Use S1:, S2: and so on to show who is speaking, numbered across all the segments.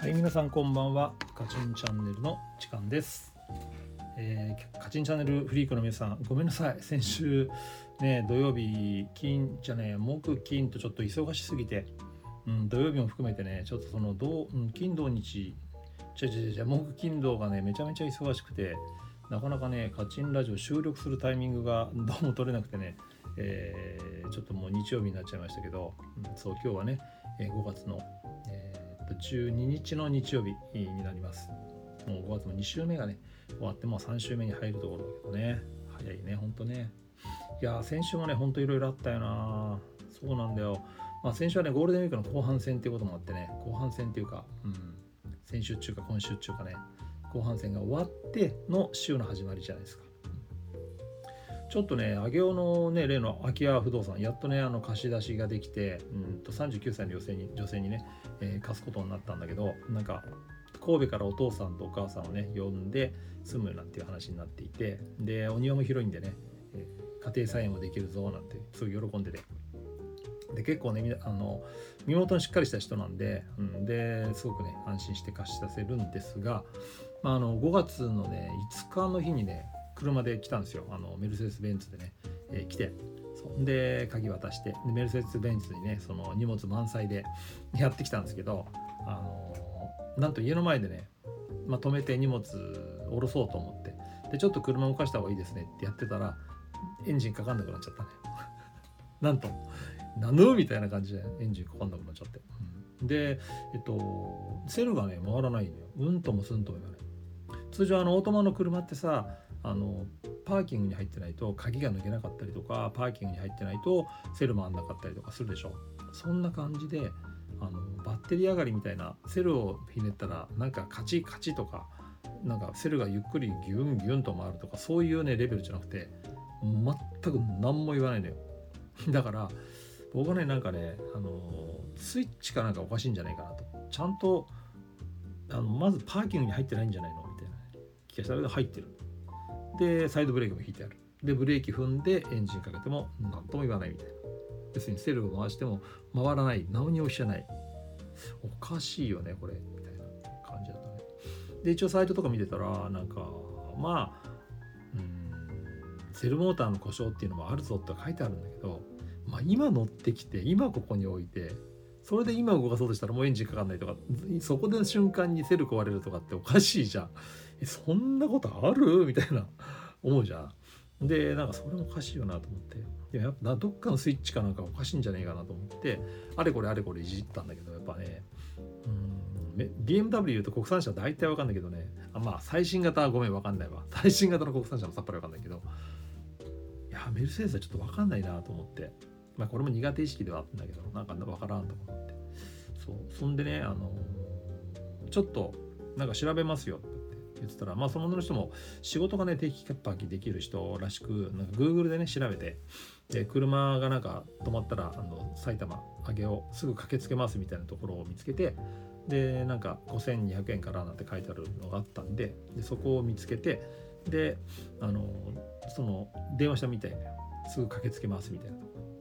S1: はい、皆さんこんばんは。カチンチャンネルの時間です。カチンチャンネルフリークの皆さん、ごめんなさい。先週ね、土曜日木金とちょっと忙しすぎて、土曜日も含めてね、ちょっとその金土日木金土がねめちゃめちゃ忙しくて、なかなかねカチンラジオ収録するタイミングがどうも取れなくてね、ちょっともう日曜日になっちゃいましたけど、そう今日はね5月の、12日の日曜日になります。もう5月も2週目がね終わってもう3週目に入るところだけどね、早いねほんとね。いや先週もねほんといろいろあったよな。そうなんだよ。先週はねゴールデンウィークの後半戦っていうこともあってね、後半戦っていうか、先週中か今週中かね、後半戦が終わっての週の始まりじゃないですか。ちょっとね上尾のね例の空き家不動産やっとね貸し出しができて、39歳の女性にね、貸すことになったんだけど、なんか神戸からお父さんとお母さんをね呼んで住むなんていう話になっていて、でお庭も広いんでね、家庭菜園もできるぞなんてすごい喜んでて、で結構ね身元のしっかりした人なんで、ですごくね安心して貸し出せるんですが、5月のね5日の日にね車で来たんですよ。メルセデス・ベンツでね、来て、で鍵渡して、でメルセデス・ベンツにねその荷物満載でやってきたんですけど、なんと家の前でね、止めて荷物下ろそうと思って、でちょっと車動かした方がいいですねってやってたらエンジンかかんなくなっちゃったねなんとみたいな感じでエンジンかかんなくなっちゃって、でセルがね回らないんだよ。うんともすんとも言わない。通常オートマの車ってさ、パーキングに入ってないと鍵が抜けなかったりとか、パーキングに入ってないとセル回んなかったりとかするでしょ。そんな感じでバッテリー上がりみたいな、セルをひねったらなんかカチカチとか、なんかセルがゆっくりギュンギュンと回るとか、そういうねレベルじゃなくて全く何も言わないのよだから僕はねなんかねスイッチかなんかおかしいんじゃないかなと。ちゃんとまずパーキングに入ってないんじゃないのみたいな気がしたけど入ってる。でサイドブレーキも引いてある。でブレーキ踏んでエンジンかけても何とも言わないみたいな。要するにセルを回しても回らない、何にもしない。おかしいよねこれみたいな感じだったね。で一応サイトとか見てたらなんかセルモーターの故障っていうのもあるぞって書いてあるんだけど、今乗ってきて今ここに置いて、それで今動かそうとしたらもうエンジンかかんないとか、そこでの瞬間にセル壊れるとかっておかしいじゃん。そんなことあるみたいな思うじゃん。でなんかそれもおかしいよなと思って、やっぱどっかのスイッチかなんかおかしいんじゃねえかなと思ってあれこれいじったんだけど、やっぱねBMW と国産車大体わかんないけどね、最新型はごめんわかんないわ。最新型の国産車もさっぱりわかんないけど、いやメルセデスはちょっとわかんないなと思って、これも苦手意識ではあったんだけど、なんかわからんと思って、そんでねちょっとなんか調べますよって言ってたら、その人も仕事がね定期欠泊できる人らしく、なんか Google でね調べて、で車がなんか止まったら埼玉上尾すぐ駆けつけますみたいなところを見つけて、でなんか5200円からなんて書いてあるのがあったんで、そこを見つけて、でその電話したみたいな、すぐ駆けつけますみたいなところ。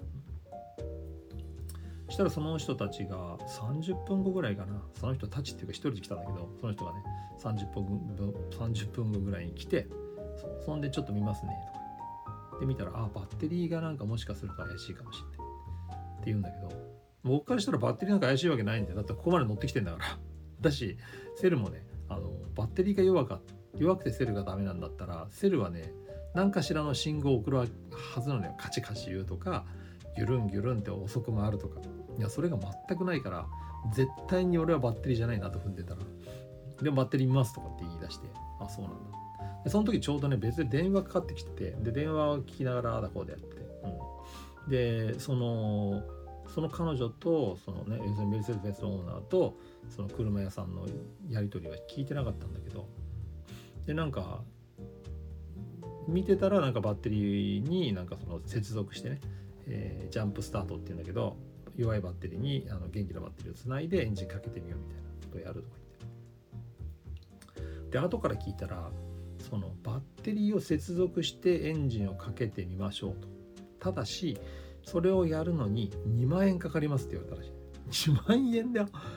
S1: そしたらその人たちが30分後ぐらいかな、その人たちっていうか一人で来たんだけど、その人がね30分後ぐらいに来て、そんでちょっと見ますねとか言って、で見たらバッテリーがなんかもしかすると怪しいかもしれないって言うんだけど、僕からしたらバッテリーなんか怪しいわけないんで、だってここまで乗ってきてんだからだしセルもねバッテリーが弱くてセルがダメなんだったら、セルはね何かしらの信号を送るはずなのよ。カチカチ言うとかギュルンギュルンって遅く回るとか、いやそれが全くないから、絶対に俺はバッテリーじゃないなと踏んでたら、でもバッテリー見ますとかって言い出して、そうなんだ。でその時ちょうどね別で電話かかってきてて、で電話を聞きながらだこうでやってて、でその彼女とそのねメルセデス・ベンツのオーナーとその車屋さんのやり取りは聞いてなかったんだけど、でなんか見てたらなんかバッテリーになんかその接続してね、ジャンプスタートっていうんだけど、弱いバッテリーに元気なバッテリーをつないでエンジンかけてみようみたいなことをやるとか言って、で後から聞いたらそのバッテリーを接続してエンジンをかけてみましょうと、ただしそれをやるのに2万円かかりますって言われたらしい。2万円だよ。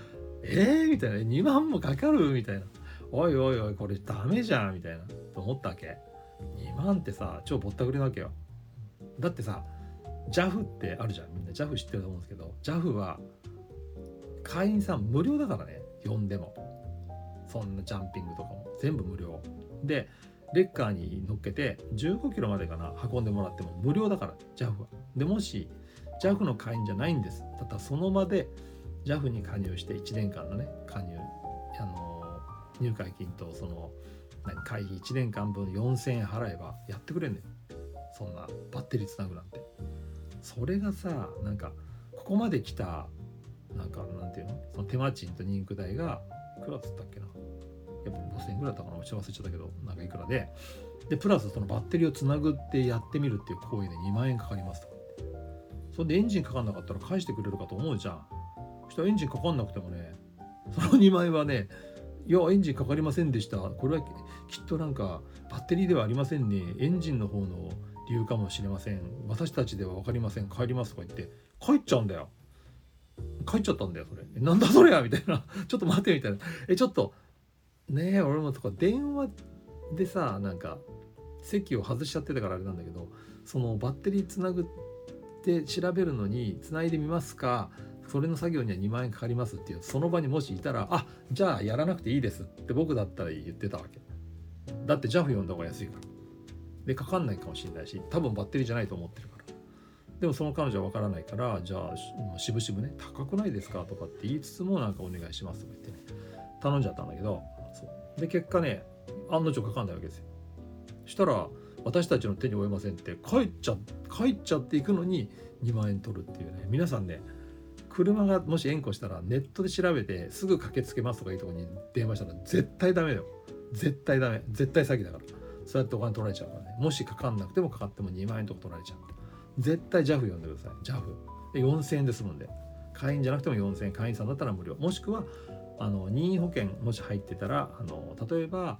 S1: みたいな、2万もかかるみたいな、おいおいおいこれダメじゃんみたいなと思ったわけ。2万ってさ超ぼったくりなわけよ。だってさ JAF ってあるじゃん、みんな JAF 知ってると思うんですけど、 JAF は会員さん無料だからね、呼んでもそんなジャンピングとかも全部無料で、レッカーに乗っけて15キロまでかな運んでもらっても無料だから JAF は。でもし JAF の会員じゃないんです、だったらその場で JAF に加入して1年間のね加入入会金とその会費1年間分4000円払えばやってくれんねん。そんなバッテリーつなぐなんて。それがさなんかここまで来たなんかなんていうの、その手間賃とリンク代がいくらだったっけな、やっぱ5000円ぐらいだったかな、ちょっと忘れちゃったけど、なんかいくらでプラスそのバッテリーをつなぐってやってみるっていう行為で2万円かかりますとかって。それでエンジンかかんなかったら返してくれるかと思うじゃん。そしたらエンジンかかんなくてもね、その2万円はね、いやエンジンかかりませんでした、これはきっとなんかバッテリーではありませんね、エンジンの方の理由かもしれません、私たちでは分かりません、帰りますとか言って帰っちゃうんだよ。帰っちゃったんだよそれ。なんだそれやみたいなちょっと待ってみたいな。ちょっとねえ、俺もとか電話でさなんか席を外しちゃってたからあれなんだけど、そのバッテリーつなぐって調べるのにつないでみますか、それの作業には2万円かかりますっていう、その場にもしいたら、あじゃあやらなくていいですって僕だったら言ってたわけだって。 JAF 呼んだ方が安いからで、かかんないかもしれないし、多分バッテリーじゃないと思ってるから。でもその彼女は分からないから、じゃあ渋々ね高くないですかとかって言いつつもなんかお願いしますとか言ってね頼んじゃったんだけど、そうで結果ね案の定かかんないわけですよ。したら私たちの手に負えませんって帰っちゃっていくのに2万円取るっていうね。皆さんね、車がもし縁故したらネットで調べてすぐ駆けつけますとかいうところに電話したら絶対ダメだよ。絶対ダメ、絶対詐欺だから。そうやってお金取られちゃうからね。もしかかんなくてもかかっても2万円とか取られちゃう。絶対 JAF 呼んでください。 JAF で4000円で済むんで、会員じゃなくても4000円、会員さんだったら無料、もしくは任意保険もし入ってたら例えば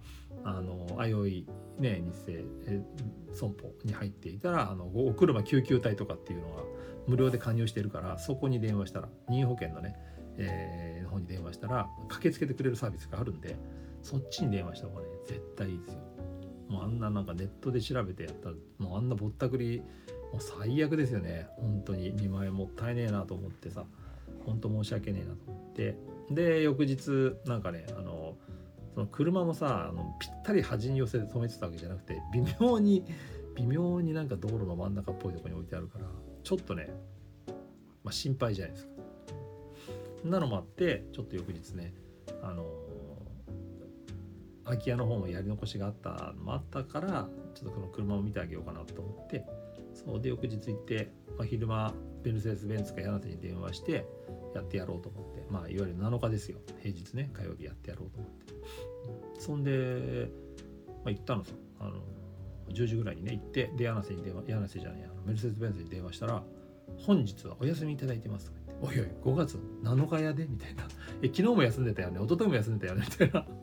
S1: IOE ね日生損保に入っていたらお車救急隊とかっていうのが無料で加入しているから、そこに電話したら任意保険のね、の方に電話したら駆けつけてくれるサービスがあるんで、そっちに電話した方がね絶対いいですよ。もうあんななんかネットで調べてやったらもうあんなぼったくりもう最悪ですよね。本当に2万円もったいねえなと思ってさ、本当申し訳ねえなと思って、で翌日なんかねその車もさぴったり端に寄せて止めてたわけじゃなくて、微妙になんか道路の真ん中っぽいところに置いてあるからちょっとね、心配じゃないですか。なのもあってちょっと翌日ね空き家の方もやり残しがあったのもあったから、ちょっとこの車を見てあげようかなと思って、そうで翌日行って、昼間ベルセデスベンツか柳手に電話してやってやろうと思って、いわゆる7日ですよ、平日ね、火曜日やってやろうと思って、そんで、行ったのさ、10時ぐらいにね行って、で柳瀬じゃないメルセデスベンツに電話したら、本日はお休みいただいてますとか言って、おいおい5月7日やでみたいな、昨日も休んでたよね、一昨日も休んでたよねみたいな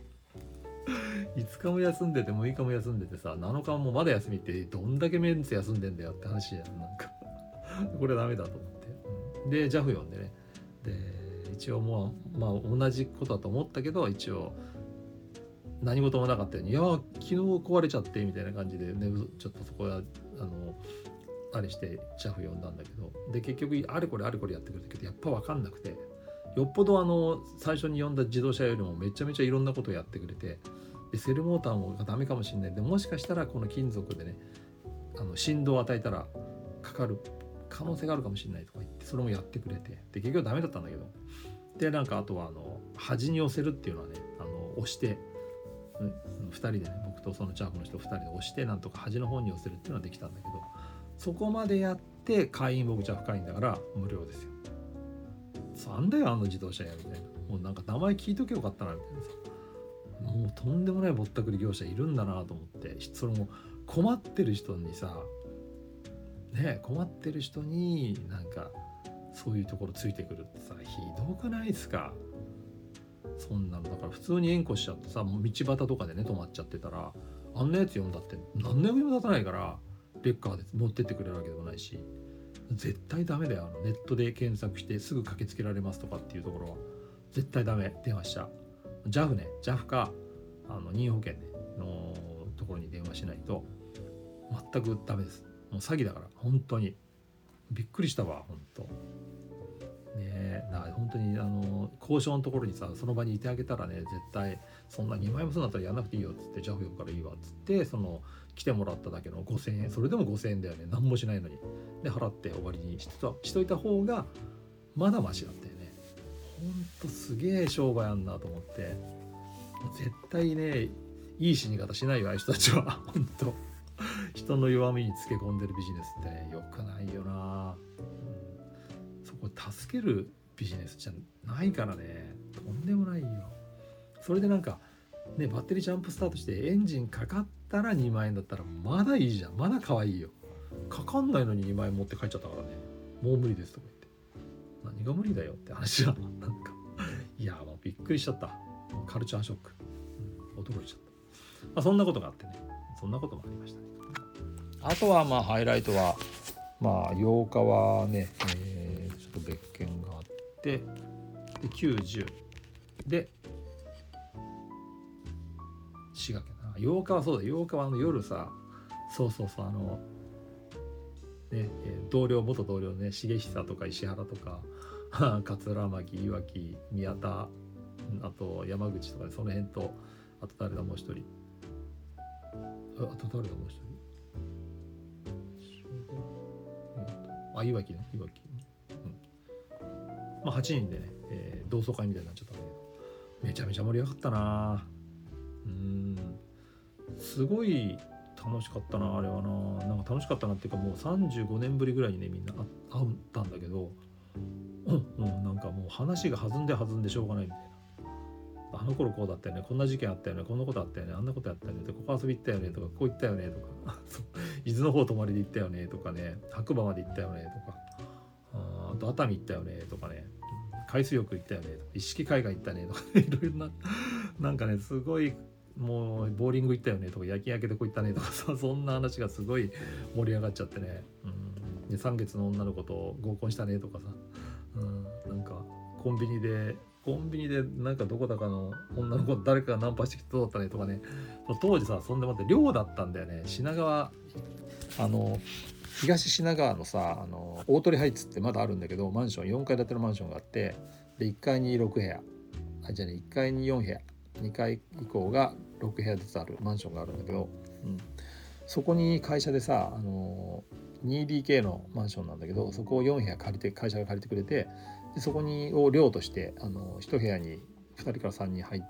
S1: 5日も休んでて6日も休んでてさ、7日もまだ休みってどんだけメンツ休んでんだよって話じゃん。なんかこれダメだと思って、で JAF 呼んでね、で一応もう同じことだと思ったけど、一応何事もなかったように、いや昨日壊れちゃってみたいな感じでね、ちょっとそこはあれして JAF 呼んだんだけど、で結局あれこれやってくれたけどやっぱ分かんなくて、よっぽど最初に呼んだ自動車よりもめちゃめちゃいろんなことをやってくれて、でセルモーターもダメかもしれない。でもしかしたらこの金属でね振動を与えたらかかる可能性があるかもしれないとか言って、それもやってくれて、で結局ダメだったんだけど、でなんかあとは端に寄せるっていうのはね押して2人でね、僕とそのJAFの人2人で押してなんとか端の方に寄せるっていうのはできたんだけど、そこまでやって会員、僕JAF会員だから無料ですよ。なんだよ自動車やみたいな、もうなんか名前聞いとけよかったなみたいなさ、もうとんでもないぼったくり業者いるんだなと思って、それも困ってる人にさね、困ってる人になんかそういうところついてくるってさ、ひどくないですか。そんなのだから普通に縁故しちゃってさ、もう道端とかでね止まっちゃってたら、あんなやつ呼んだって何の役にも立たないから、レッカーで持ってってくれるわけでもないし、絶対ダメだよ。ネットで検索してすぐ駆けつけられますとかっていうところは絶対ダメ。電話しちゃ JAF ね、 JAF か任意保険ねのところに電話しないと全くダメです。もう詐欺だから本当にびっくりしたわ本当ね。本当に交渉のところにさ、その場にいてあげたらね、絶対そんな2万円もするんだったらやんなくていいよっつって、JAF 呼ぶからいいわっつって、来てもらっただけの5000円、それでも5000円だよね、何もしないのに。で払って終わりにしといた方がまだマシだったよね。ほんとすげえ商売あんなと思って、絶対ねいい死に方しないよああいう人たちは本当人の弱みにつけ込んでるビジネスってね、良くないよな、そこ助けるビジネスじゃないからね、とんでもないよ。それでなんかね、バッテリージャンプスタートしてエンジンかかったら2万円だったらまだいいじゃん、まだ可愛いよ。かかんないのに2万円持って帰っちゃったからね、もう無理ですとか言って、何が無理だよって話はなんかいやもうびっくりしちゃった、カルチャーショック、驚いちゃった。そんなことがあってね、そんなこともありましたね。あとはハイライトは8日はね、ちょっと別件があって、で9、10で滋賀県な。8日はそうだ、8日は夜さ、そう元同僚ね、重久とか石原とか桂巻、いわき、宮田、あと山口とか、ね、その辺と、あと誰だもう一人、いわきね、8人でね、同窓会みたいになっちゃったんだけど、めちゃめちゃ盛り上がったな。すごい楽しかったなあれはな。なんか楽しかったなっていうか、もう35年ぶりぐらいにねみんな会ったんだけど、なんかもう話が弾んでしょうがないみたいな。あの頃こうだったよね、こんな事件あったよね、こんなことあったよね、あんなことやったよね、ここ遊び行ったよねとか、こう行ったよねとか伊豆の方泊まりで行ったよねとかね、白馬まで行ったよねとか、あと熱海行ったよねとかね、海水浴行ったよねとか、一色海岸行ったねとかいろいろなんかね、すごいもうボーリング行ったよねとか、夜勤明けでこう行ったねとかさ、そんな話がすごい盛り上がっちゃってね、で3月の女の子と合コンしたねとかさ、なんかコンビニでなんかどこだかの女の子誰かがナンパしてきてどうだったねとかね。当時さ、そんでもって寮だったんだよね。品川東品川のさ、大鳥ハイツってまだあるんだけど、マンション4階建てのマンションがあって、で1階に6部屋、1階に4部屋、2階以降が6部屋ずつあるマンションがあるんだけど、そこに会社でさ、2DK のマンションなんだけど、そこを4部屋借りて、会社が借りてくれて、でそこを寮として1部屋に2人から3人入って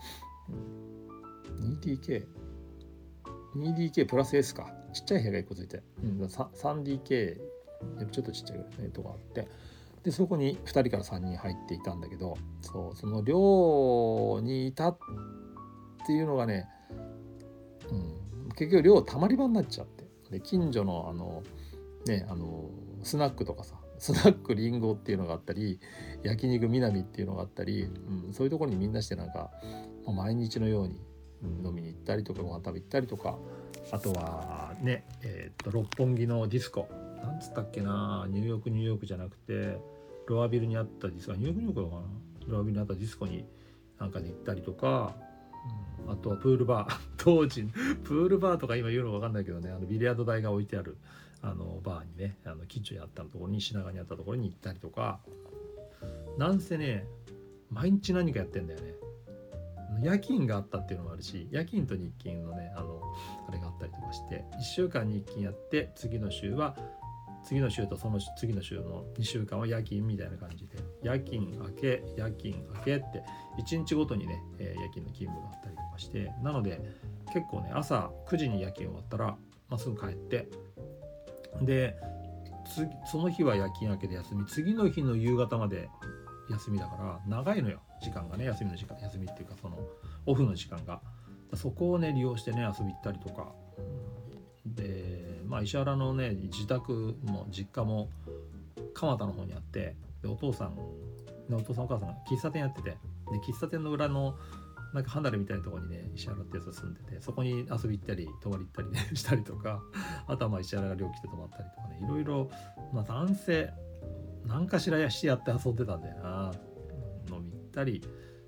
S1: 、2DK プラス S か、ちっちゃい部屋が1個ついて、3DK ちょっとちっちゃいぐらいとかあって、でそこに2人から3人入っていたんだけど、その寮にいたっていうのがね、結局寮たまり場になっちゃって、で近所のスナックとかさ、スナックリンゴっていうのがあったり、焼肉南っていうのがあったり、そういうところにみんなしてなんか、毎日のように飲みに行ったりとか、ご飯食べ行ったりとか、あとはね、六本木のディスコ、なんつったっけな、ニューヨークじゃなくてロアビルにあったディスコ、ニューヨークかな、ロアビルにあったディスコになんかで行ったりとか、あとはプールバー当時プールバーとか今言うの分かんないけどね、ビリヤード台が置いてあるバーにね、近所にあったところに、品川にあったところに行ったりとか、なんせね毎日何かやってんだよね。夜勤があったっていうのもあるし、夜勤と日勤のねあれがあったりとかして、1週間日勤やって、次の週とその次の週の2週間は夜勤みたいな感じで、夜勤明けって1日ごとにね、夜勤の勤務があったりとかして、なので結構ね、朝9時に夜勤終わったら、すぐ帰って、でその日は夜勤明けで休み、次の日の夕方まで休みだから長いのよ、時間がね、休みっていうかそのオフの時間が。そこをね利用してね遊び行ったりとか、で石原のね自宅も実家も蒲田の方にあって、でお父さんお母さんが喫茶店やってて、で喫茶店の裏のなんか離れみたいなところにね石原ってやつが住んでて、そこに遊び行ったり泊まり行ったりねしたりとか、あとは石原が寮来て泊まったりとかね、いろいろ男性何かしらしてやって遊んでたんだよな。飲み行っったり、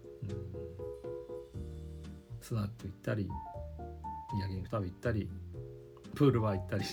S1: スナック行ったり、焼肉食べ行ったり、プールバー行ったり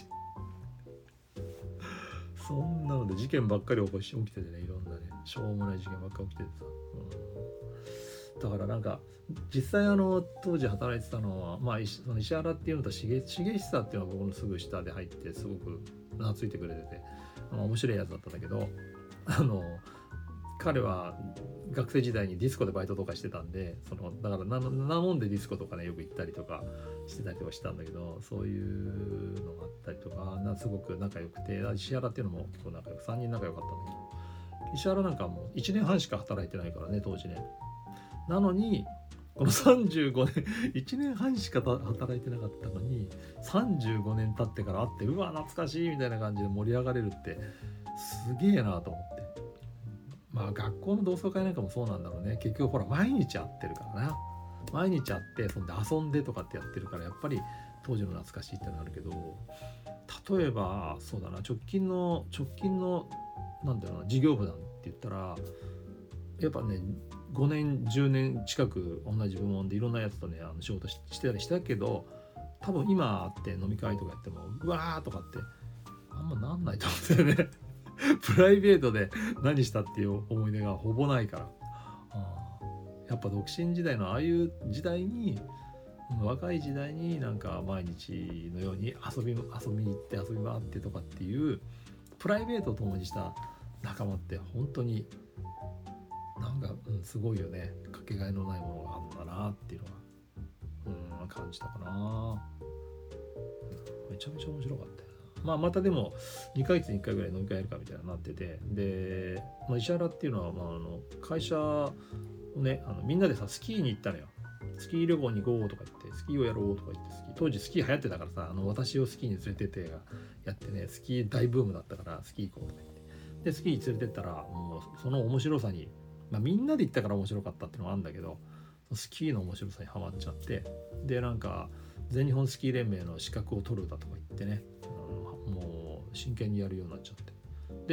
S1: そんなので事件ばっかり起きててね、いろんなねしょうもない事件ばっかり起きててさ、だからなんか実際当時働いてたのは、その石原っていうのと重久っていうのは僕のすぐ下で入ってすごく懐いてくれてて、面白いやつだったんだけど、彼は学生時代にディスコでバイトとかしてたんで、だからなもんでディスコとかねよく行ったりとかしてたりとかしたんだけど、そういうのがあったりとかすごく仲良くて、石原っていうのも結構仲良く3人仲良かったんだけど、石原なんかもう1年半しか働いてないからね当時ね。なのにこの35年1年半しか働いてなかったのに35年経ってから会って、うわ懐かしいみたいな感じで盛り上がれるってすげえなと思って。学校の同窓会なんかもそうなんだろうね。結局ほら毎日会ってるからな。毎日会ってそんで遊んでとかってやってるから、やっぱり当時の懐かしいってのあるけど、例えばそうだな、直近のなんだろうな、事業部なんて言ったらやっぱね5年10年近く同じ部門でいろんなやつとね仕事してたりしたけど、多分今会って飲み会とかやってもうわーとかってあんまなんないと思うんだよねプライベートで何したっていう思い出がほぼないから、やっぱ独身時代のああいう時代に、若い時代になんか毎日のように遊びに行って遊び回ってとかっていうプライベートを共にした仲間って本当になんか、すごいよね。かけがえのないものがあるんだなっていうのが、感じたかな。めちゃめちゃ面白かったよな。またでも2ヶ月に1回ぐらい飲み会やるかみたいになってて、で、石原っていうのは、会社をねみんなでさスキーに行ったのよ。スキー旅行に行こうとか言って、スキーをやろうとか言って、当時スキー流行ってたからさ、私をスキーに連れてってやってね、スキー大ブームだったからスキー行こうとか言って、でスキーに連れてったらもうその面白さに、みんなで行ったから面白かったっていうのもあるんだけど、スキーの面白さにハマっちゃって、でなんか全日本スキー連盟の資格を取るだとか言ってね、もう真剣にやるようになっちゃって、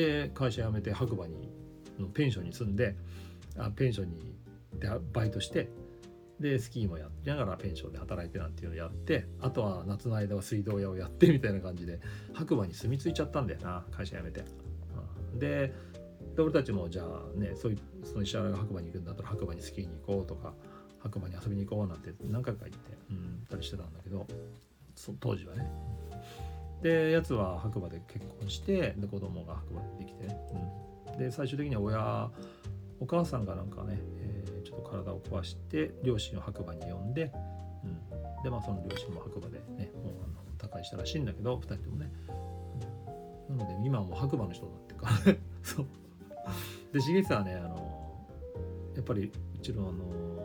S1: で会社辞めて白馬にペンションに住んで、ペンションにでバイトして、でスキーもやりながらペンションで働いてなんていうのをやって、あとは夏の間は水道屋をやってみたいな感じで白馬に住み着いちゃったんだよな、会社辞めて。で俺たちもじゃあね、その石原が白馬に行くんだったら白馬にスキーに行こうとか、白馬に遊びに行こうなんて何回か行ってたりしてたんだけど、当時はね。でやつは白馬で結婚して、で子供が白馬でできてね、で最終的にはお母さんがなんかね、ちょっと体を壊して両親を白馬に呼んで、でその両親も白馬でねもう他界したらしいんだけど、2人ともね、なので今はもう白馬の人だっていうかそうで重久はねやっぱりうちの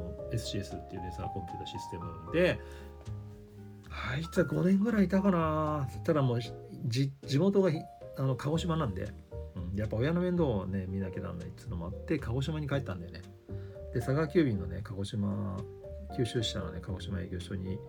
S1: SCS っていうレーザーコンピューターシステムで、あいつは5年ぐらいいたかな。ただもう地元が鹿児島なんで、やっぱ親の面倒をね見なきゃなんないっていうのもあって鹿児島に帰ったんだよね。で佐川急便のね鹿児島九州支社のね鹿児島営業所に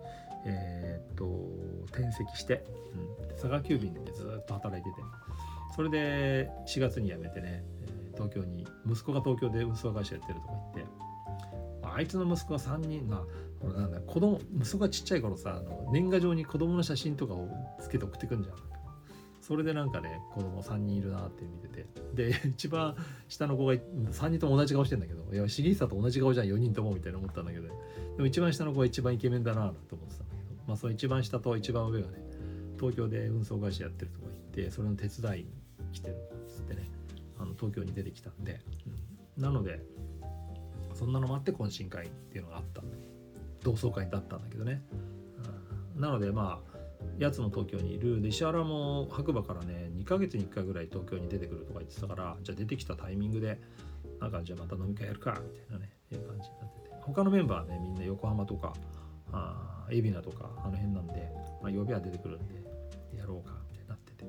S1: 転籍して、佐川急便で、ね、ずっと働いてて、それで4月に辞めてね、東京に、息子が東京で運送会社やってるとか言って、あいつの息子が3人が息子がちっちゃい頃さ、年賀状に子供の写真とかをつけて送ってくんじゃん。それでなんかね子供3人いるなって見てて、で一番下の子が3人とも同じ顔してんだけど、いや重久と同じ顔じゃん4人ともみたいな思ったんだけど、でも一番下の子が一番イケメンだなと思ってたんだけど、その一番下と一番上がね東京で運送会社やってるとか言って、それの手伝いに来てるっつってね、東京に出てきたんで、なのでそんなのもあって懇親会っていうのがあったんで、同窓会だったんだけどね、なのでやつも東京にいるで、石原も白馬からね2ヶ月に1回ぐらい東京に出てくるとか言ってたから、じゃあ出てきたタイミングでなんかじゃあまた飲み会やるかみたいなねいう感じになってて、他のメンバーはねみんな横浜とか海老名とかあの辺なんで、曜日は出てくるんでやろうかみたいになって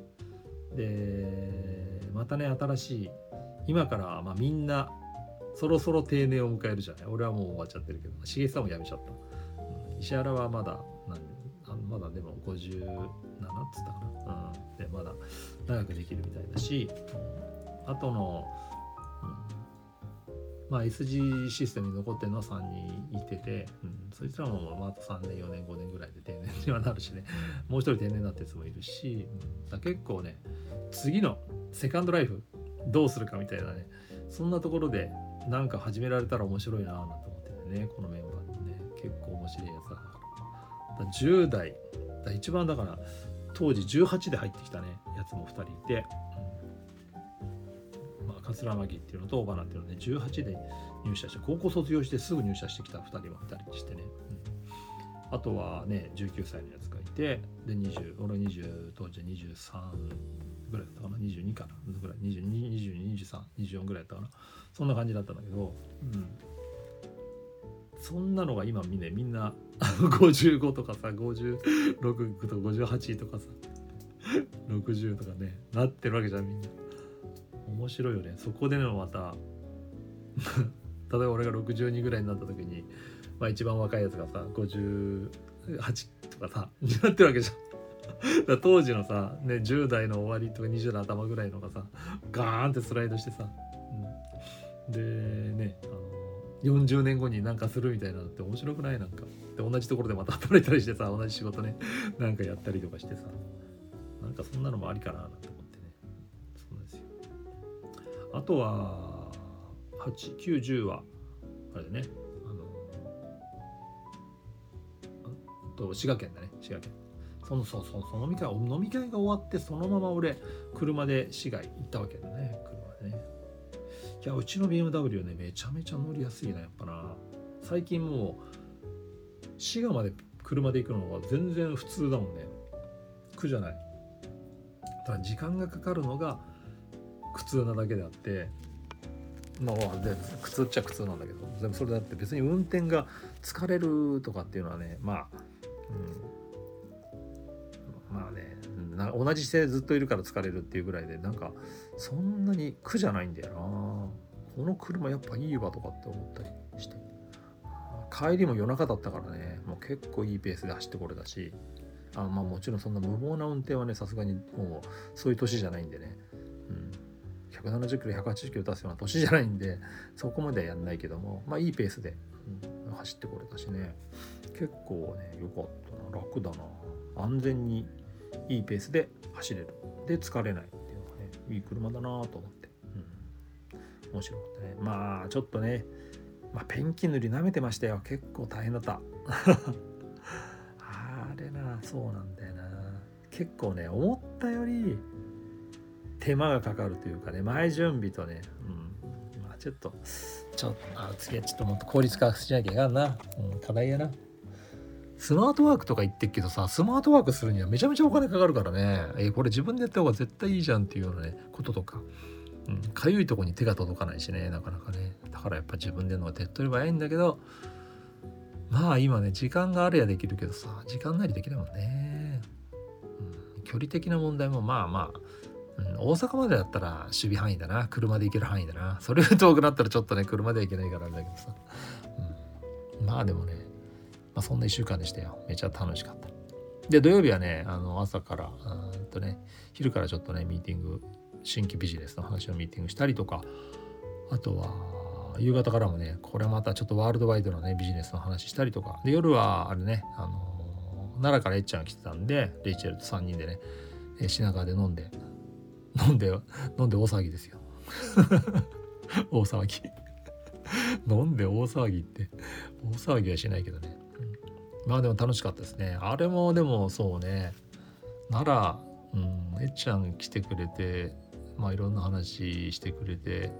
S1: て、でまたね新しい今からみんなそろそろ定年を迎えるじゃない。俺はもう終わっちゃってるけど、重さんも辞めちゃった、石原はまだでも57っつったかな、でまだ長くできるみたいだし、あとの、 SG システムに残ってるのは3人いてて、そいつらもあと3年4年5年ぐらいで定年にはなるしね、もう一人定年になったやつもいるし、だ結構ね次のセカンドライフどうするかみたいなね、そんなところでなんか始められたら面白いななんて思ってね、このメンバーでね結構面白いやつだから10代だ一番だから当時18で入ってきたねやつも2人いて、桂巻っていうのと尾花っていうので、18で入社して高校卒業してすぐ入社してきた2人も2人してね、あとはね19歳のやつがいて、で俺20当時は23ぐらいだったかな、22かなぐらい、22、22、23、24ぐらいだったかな、そんな感じだったんだけど、そんなのが今みんな55とかさ、56とか58とかさ60とかねなってるわけじゃん、みんな。面白いよね。そこでのまた例えば俺が62ぐらいになった時に、一番若いやつがさ58とかさになってるわけじゃんだ当時のさ、10代の終わりとか20代の頭ぐらいのがさガーンってスライドしてさ、でね40年後になんかするみたいなのって面白くない？なんかで同じところでまた働いたりしてさ、同じ仕事ねなんかやったりとかしてさ、なんかそんなのもありかななんて思ってね。そうですよ。あとは8、9、10はあれだね、滋賀県だね、滋賀県。その飲み会が終わってそのまま俺車で滋賀行ったわけだね、車でね。いやうちの BMW ねめちゃめちゃ乗りやすいな、やっぱな。最近もう滋賀まで車で行くのが全然普通だもんね。苦じゃない。ただ時間がかかるのが苦痛なだけであって、苦痛っちゃ苦痛なんだけど、でもそれだって別に運転が疲れるとかっていうのはね、同じ姿勢でずっといるから疲れるっていうぐらいで、なんかそんなに苦じゃないんだよな。この車やっぱいいわとかって思ったりして、帰りも夜中だったからね、もう結構いいペースで走ってこれだし、もちろんそんな無謀な運転はねさすがにもうそういう年じゃないんでね、170キロ180キロ出すような年じゃないんでそこまではやんないけども、いいペースで、走ってこれたしね、結構ね良かったな、楽だな、安全にいいペースで走れる、で疲れないっていうのがねいい車だなと思って、面白かったね。ちょっとね、ペンキ塗り舐めてましたよ。結構大変だったあれな、そうなんだよな、結構ね思ったより手間がかかるというかね、前準備とね、ちょっと次はちょっともっと効率化しなきゃいかんな、課題やな。スマートワークとか言ってるけどさ、スマートワークするにはめちゃめちゃお金かかるからね、これ自分でやった方が絶対いいじゃんっていうようなねこととか、かゆいとこに手が届かないしね、なかなかね。だからやっぱ自分での方が手っ取り早いんだけど、今ね時間があるやできるけどさ、時間なりできないもんね。距離的な問題も大阪までだったら守備範囲だな、車で行ける範囲だな。それが遠くなったらちょっとね車では行けないからあれだけどさ、でもね、そんな1週間でしたよ。めちゃ楽しかった。で土曜日はね朝から昼からちょっとねミーティング、新規ビジネスの話のミーティングしたりとか、あとは夕方からもねこれまたちょっとワールドワイドなねビジネスの話したりとかで、夜はあれね奈良からえっちゃんが来てたんで、レイチェルと3人でね品川で飲んで大騒ぎですよ大騒ぎ飲んで大騒ぎって大騒ぎはしないけどね、でも楽しかったですね。あれもでもそうね、奈良、えっちゃん来てくれて、いろんな話してくれて、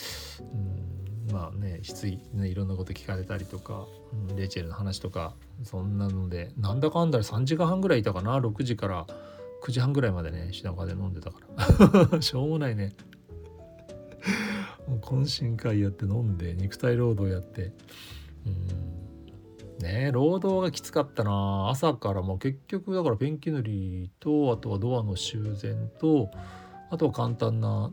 S1: 質疑ね、いろんなこと聞かれたりとか、レイチェルの話とか、そんなのでなんだかんだで3時間半ぐらいいたかな。6時から9時半ぐらいまでね品川で飲んでたからしょうもないねもう懇親会やって飲んで肉体労働やって、労働がきつかったな。朝からもう結局だからペンキ塗りと、あとはドアの修繕と、あとは簡単な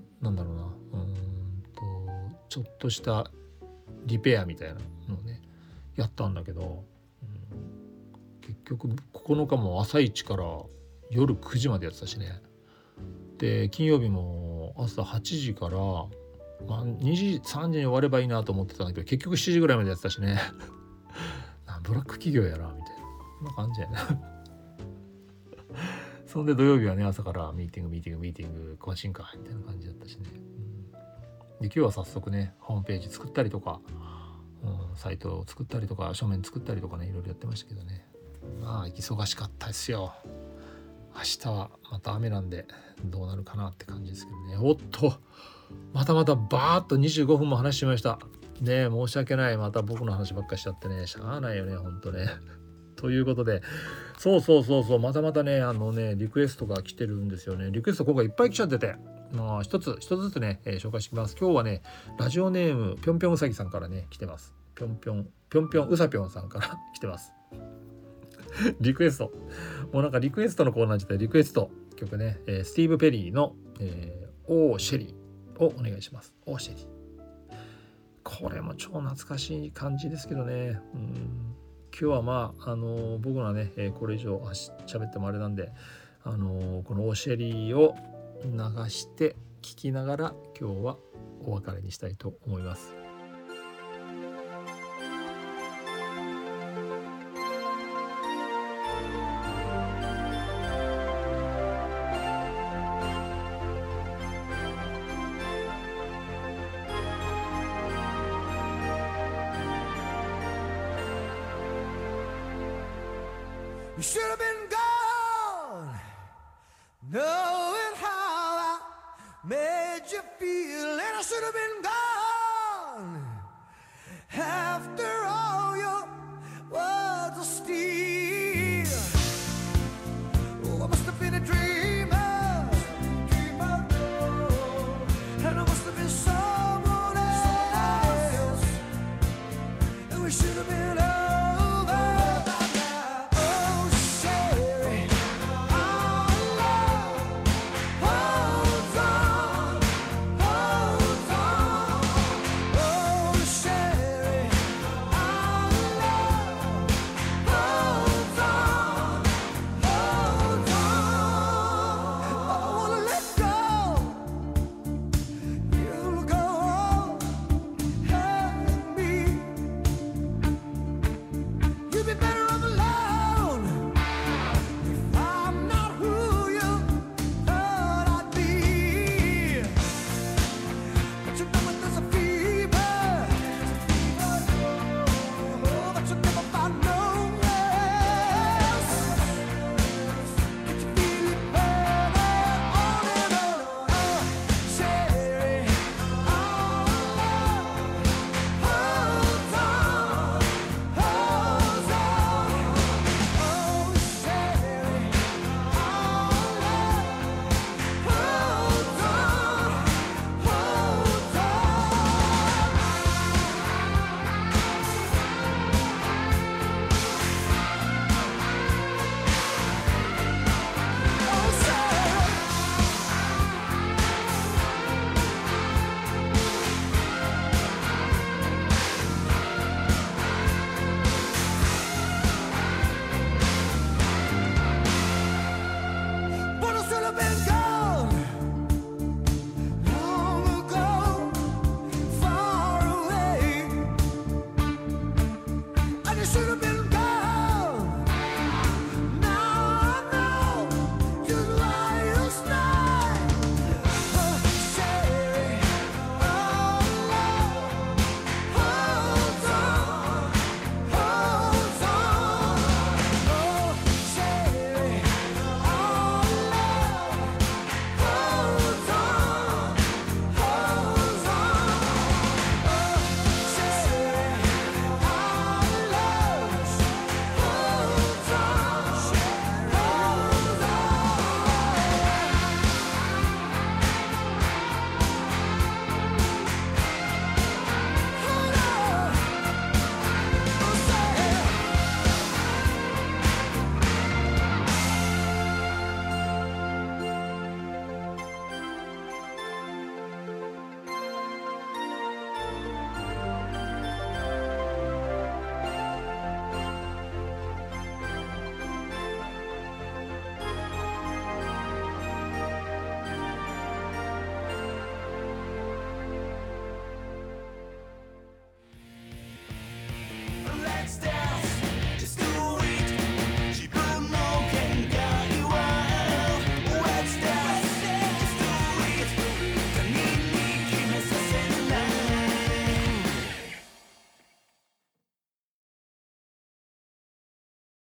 S1: ちょっとしたリペアみたいなのをねやったんだけど、結局9日も朝一から夜9時までやってたしね。で金曜日も朝8時から 2時3時に終わればいいなと思ってたんだけど、結局7時ぐらいまでやってたしねブラック企業やなみたいな、そんな感じやねそんで土曜日はね、朝からミーティング懇親会みたいな感じだったしね、で今日は早速ねホームページ作ったりとか、サイトを作ったりとか書面作ったりとかね、いろいろやってましたけどね、まあ忙しかったですよ。明日はまた雨なんでどうなるかなって感じですけどね。おっとまたバーッと25分も話しましたね。申し訳ない、また僕の話ばっかしちゃってね、しゃあないよねほんとねということで、そうまたねリクエストが来てるんですよね。リクエスト今回いっぱい来ちゃってて、一つずつね、紹介してきます。今日はねラジオネームぴょんぴょんうさぎさんからね来てます。ぴょんぴょんうさぴょんさんから来てますリクエスト、もうなんかリクエストのコーナーになっちゃった。リクエスト曲ね、スティーブ・ペリーの、オー・シェリーをお願いします。オー・シェリー、これも超懐かしい感じですけどね。今日はまあ、僕のはね、これ以上喋ってもあれなんで、このオー・シェリーを流して聴きながら今日はお別れにしたいと思います。
S2: You should have been gone, knowing how I made you feel, and I should have been gone after all your words of steel. Oh, I must have been a dreamer, and I must have been someone else, and we should have been should have been